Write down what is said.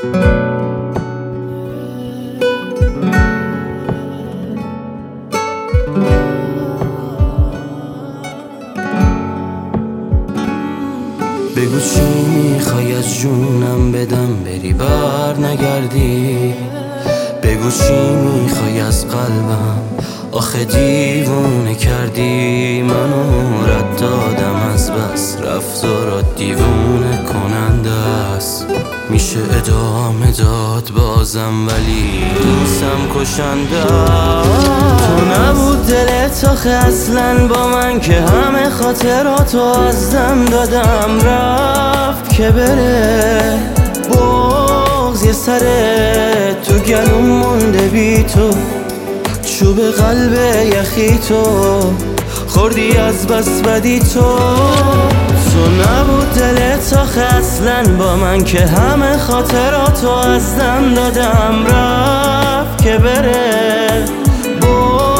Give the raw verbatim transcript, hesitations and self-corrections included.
بگو چی میخوای از جونم بدم بری بر نگردی. بگو چی میخوای از قلبم آخه دیوونه کردی. منو رد دادم از بس رفتارات دیوونه کننده است. میشه ادامه داد بازم ولی دوستم کشنده. تو نبود دلت آخه اصلا با من که همه خاطراتو از دم دادم. رفت که بره بغض یه سره تو گلوم مونده بی تو. چوب قلب یخی تو خوردی از بس بدی تو. تو نبود دلت آخه اصلا با من که همه خاطراتو از دم دادم. رفت که بره